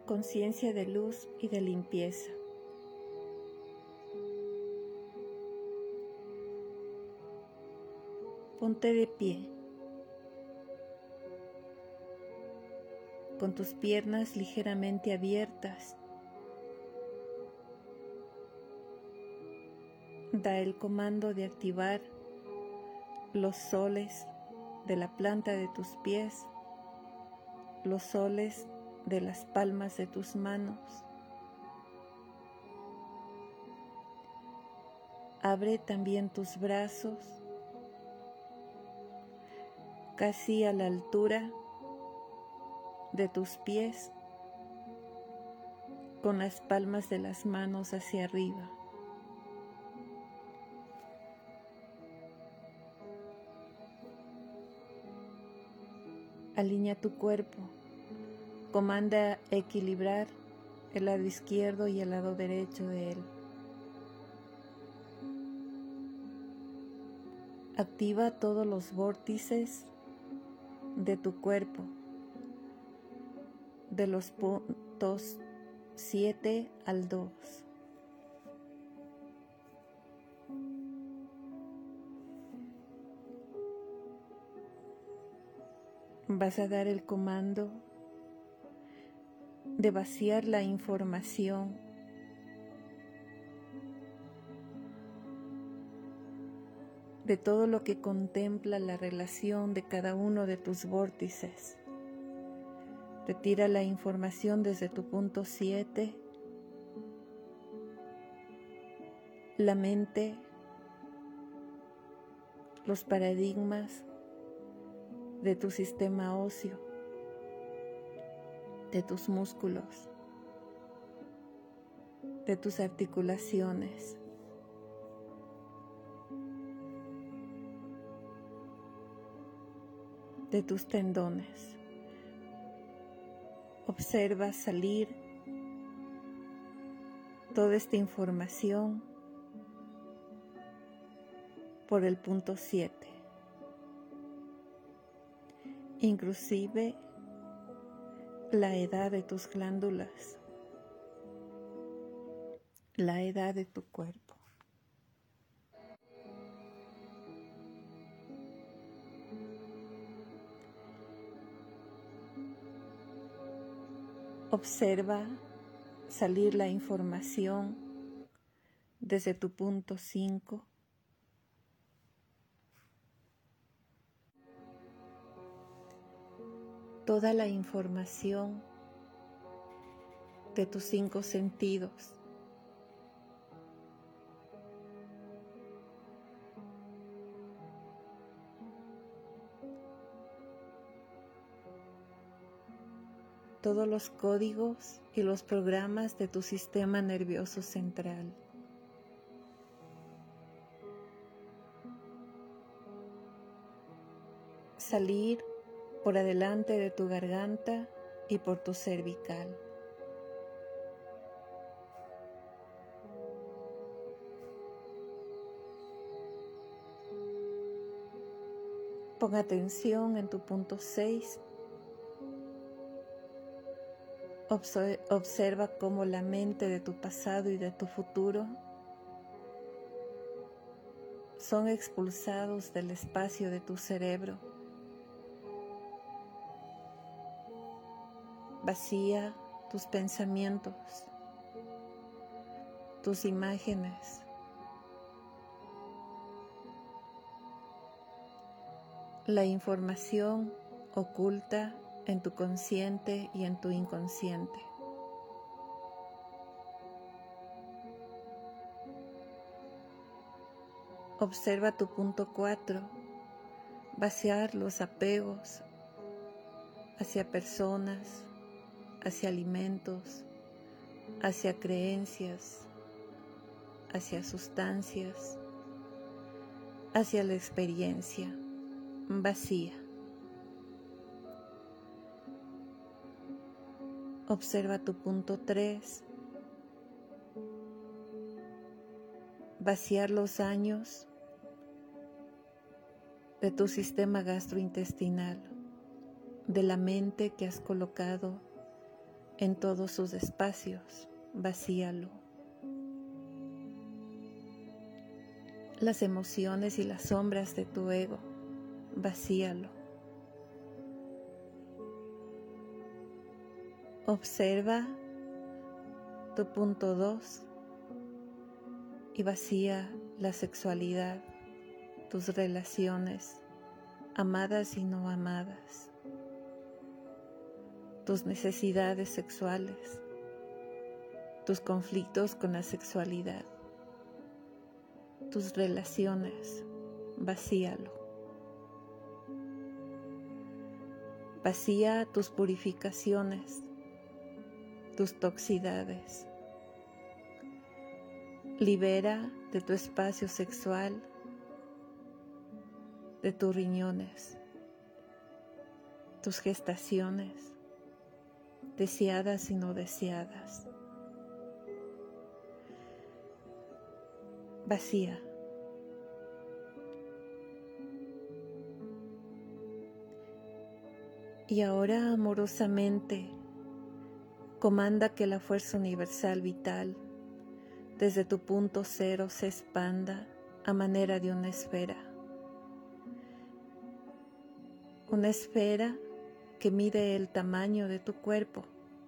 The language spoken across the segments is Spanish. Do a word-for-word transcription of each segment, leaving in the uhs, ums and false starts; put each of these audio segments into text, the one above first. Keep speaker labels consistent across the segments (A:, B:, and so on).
A: conciencia de luz y de limpieza. Ponte de pie, con tus piernas ligeramente abiertas. Da el comando de activar los soles de la planta de tus pies, los soles de las palmas de tus manos. Abre también tus brazos casi a la altura de tus pies, con las palmas de las manos hacia arriba. Alinea tu cuerpo, comanda equilibrar el lado izquierdo y el lado derecho de él. Activa todos los vórtices de tu cuerpo, de los puntos siete al dos. Vas a dar el comando de vaciar la información de todo lo que contempla la relación de cada uno de tus vórtices. Retira la información desde tu punto siete, la mente, los paradigmas de tu sistema óseo, de tus músculos, de tus articulaciones. De tus tendones. Observa salir toda esta información por el punto siete. Inclusive la edad de tus glándulas, la edad de tu cuerpo. Observa salir la información desde tu punto cinco. Toda la información de tus cinco sentidos. Todos los códigos y los programas de tu sistema nervioso central. Salir por adelante de tu garganta y por tu cervical. Pon atención en tu punto seis. Observa cómo la mente de tu pasado y de tu futuro son expulsados del espacio de tu cerebro. Vacía tus pensamientos, tus imágenes. La información oculta en tu consciente y en tu inconsciente. Observa tu punto cuatro, vaciar los apegos hacia personas, hacia alimentos, hacia creencias, hacia sustancias, hacia la experiencia vacía. Observa tu punto tres, vaciar los años de tu sistema gastrointestinal, de la mente que has colocado en todos sus espacios, vacíalo. Las emociones y las sombras de tu ego, vacíalo. Observa tu punto dos y vacía la sexualidad, tus relaciones, amadas y no amadas, tus necesidades sexuales, tus conflictos con la sexualidad, tus relaciones, vacíalo. Vacía tus purificaciones, tus toxicidades. Libera de tu espacio sexual, de tus riñones, tus gestaciones, deseadas y no deseadas. Vacía. Y ahora amorosamente comanda que la fuerza universal vital desde tu punto cero se expanda a manera de una esfera. Una esfera que mide el tamaño de tu cuerpo.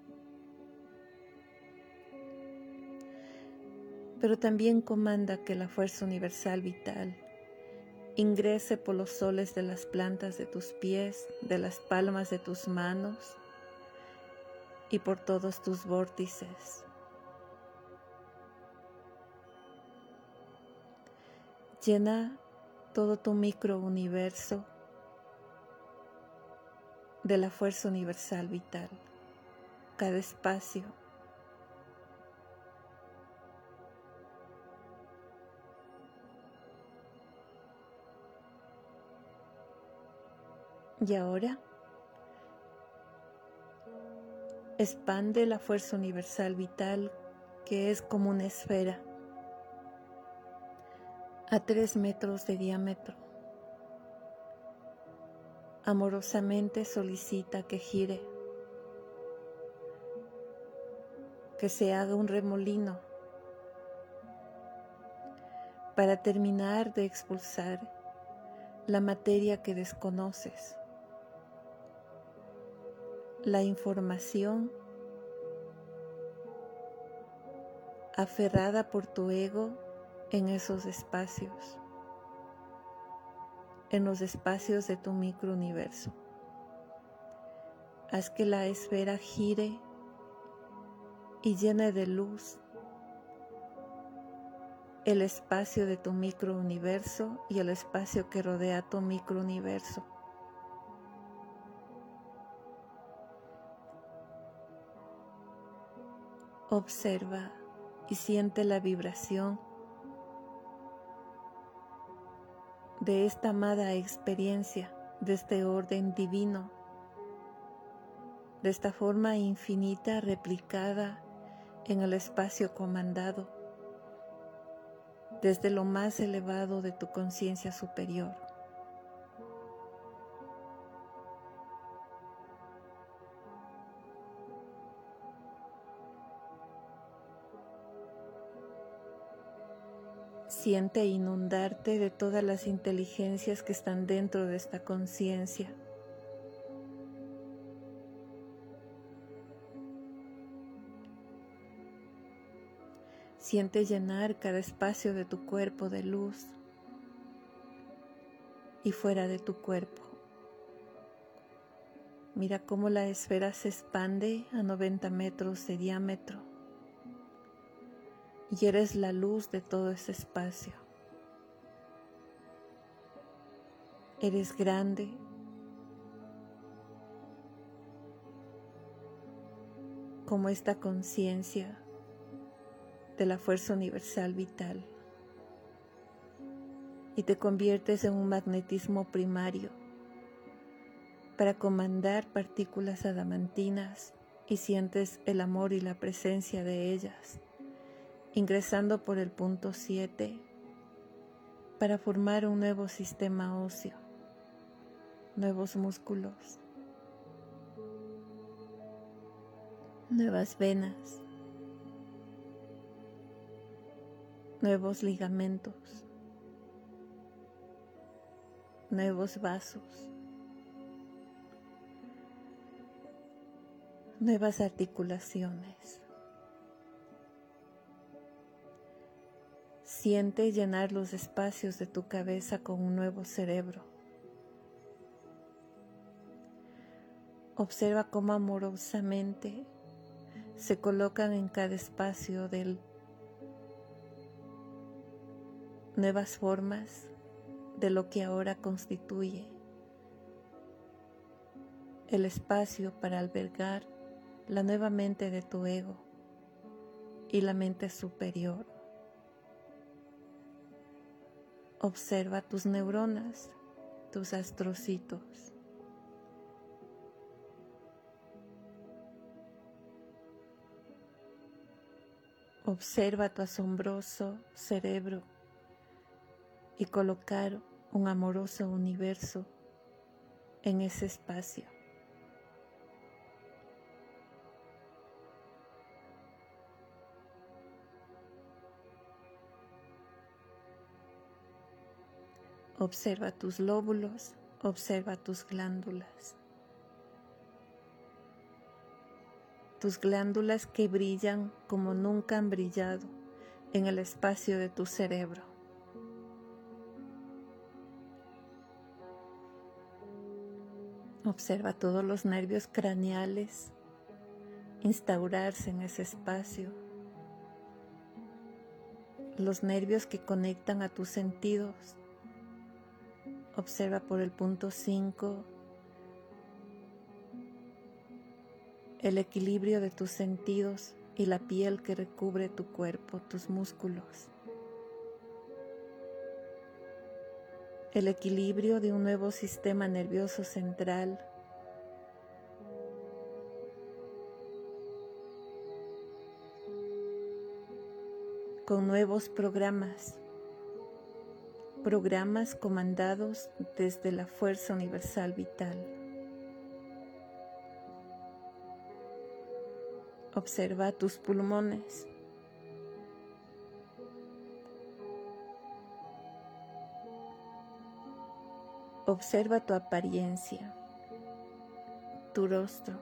A: Pero también comanda que la fuerza universal vital ingrese por los soles de las plantas de tus pies, de las palmas de tus manos y por todos tus vórtices. Llena todo tu microuniverso de la fuerza universal vital, cada espacio. Y ahora, expande la fuerza universal vital que es como una esfera a tres metros de diámetro. Amorosamente solicita que gire, que se haga un remolino para terminar de expulsar la materia que desconoces, la información aferrada por tu ego en esos espacios, en los espacios de tu microuniverso. Haz que la esfera gire y llene de luz el espacio de tu microuniverso y el espacio que rodea tu microuniverso. Observa y siente la vibración de esta amada experiencia, de este orden divino, de esta forma infinita replicada en el espacio comandado, desde lo más elevado de tu conciencia superior. Siente inundarte de todas las inteligencias que están dentro de esta conciencia. Siente llenar cada espacio de tu cuerpo de luz y fuera de tu cuerpo. Mira cómo la esfera se expande a noventa metros de diámetro y eres la luz de todo ese espacio. Eres grande, como esta conciencia de la fuerza universal vital, y te conviertes en un magnetismo primario para comandar partículas adamantinas y sientes el amor y la presencia de ellas, ingresando por el punto siete para formar un nuevo sistema óseo, nuevos músculos. nuevas venas, nuevos ligamentos, nuevos vasos, nuevas articulaciones. Siente llenar los espacios de tu cabeza con un nuevo cerebro. Observa cómo amorosamente se colocan en cada espacio de él nuevas formas de lo que ahora constituye el espacio para albergar la nueva mente de tu ego y la mente superior. Observa tus neuronas, tus astrocitos. Observa tu asombroso cerebro y colocar un amoroso universo en ese espacio. Observa tus lóbulos, observa tus glándulas. Tus glándulas que brillan como nunca han brillado en el espacio de tu cerebro. Observa todos los nervios craneales instaurarse en ese espacio. Los nervios que conectan a tus sentidos. Observa por el punto cinco el equilibrio de tus sentidos y la piel que recubre tu cuerpo, tus músculos. El equilibrio de un nuevo sistema nervioso central. Con nuevos programas. Programas comandados desde la fuerza universal vital. Observa tus pulmones. Observa tu apariencia, tu rostro,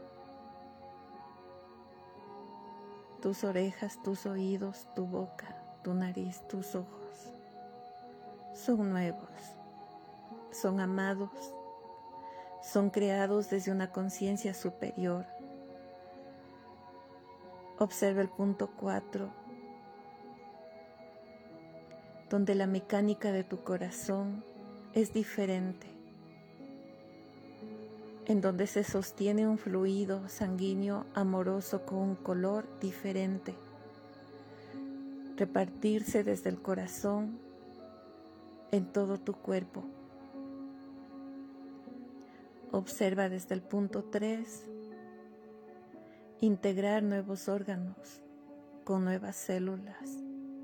A: tus orejas, tus oídos, tu boca, tu nariz, tus ojos. Son nuevos, son amados, son creados desde una conciencia superior. Observa el punto cuatro, donde la mecánica de tu corazón es diferente, en donde se sostiene un fluido sanguíneo amoroso con un color diferente, repartirse desde el corazón en todo tu cuerpo. Observa desde el punto tres, integrar nuevos órganos con nuevas células.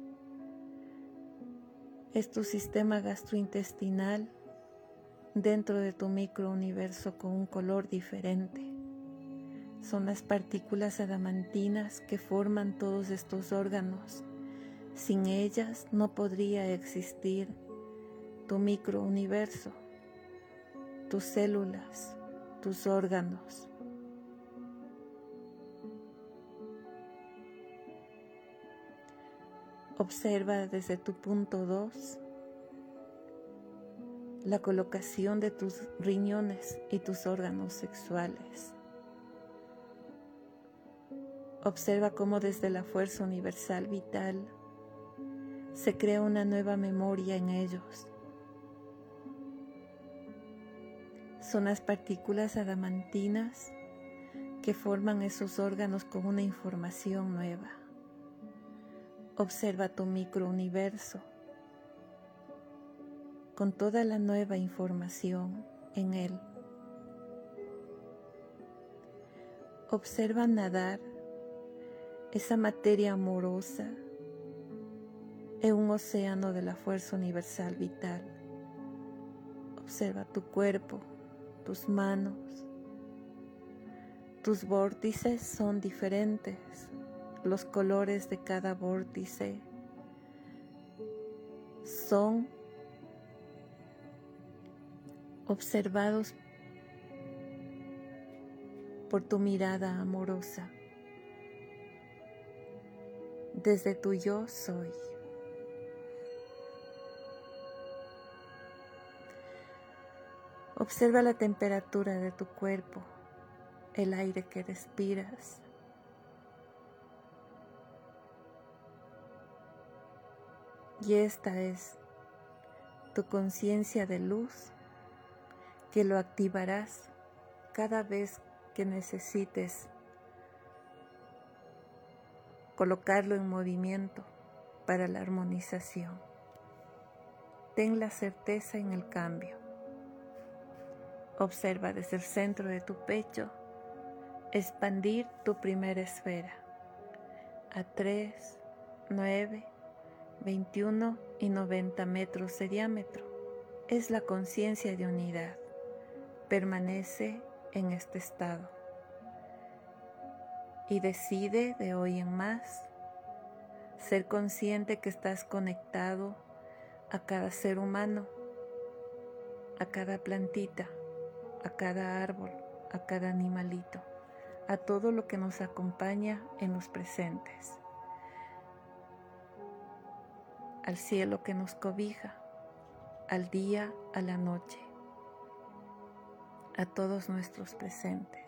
A: Es tu sistema gastrointestinal dentro de tu microuniverso con un color diferente. Son las partículas adamantinas que forman todos estos órganos. Sin ellas no podría existir tu microuniverso, tus células, tus órganos. Observa desde tu punto dos la colocación de tus riñones y tus órganos sexuales. Observa cómo desde la fuerza universal vital se crea una nueva memoria en ellos. Son las partículas adamantinas que forman esos órganos con una información nueva. Observa tu microuniverso con toda la nueva información en él. Observa nadar esa materia amorosa en un océano de la fuerza universal vital. Observa tu cuerpo, tus manos, Tus vórtices son diferentes, los colores de cada vórtice son observados por tu mirada amorosa, desde tu yo soy. Observa la temperatura de tu cuerpo, el aire que respiras. Y esta es tu conciencia de luz que lo activarás cada vez que necesites colocarlo en movimiento para la armonización. Ten la certeza en el cambio. Observa desde el centro de tu pecho expandir tu primera esfera a tres, nueve, veintiuno y noventa metros de diámetro. Es la conciencia de unidad. Permanece en este estado y decide de hoy en más ser consciente que estás conectado a cada ser humano, a cada plantita, a cada árbol, a cada animalito, a todo lo que nos acompaña en los presentes, al cielo que nos cobija, al día, a la noche, a todos nuestros presentes.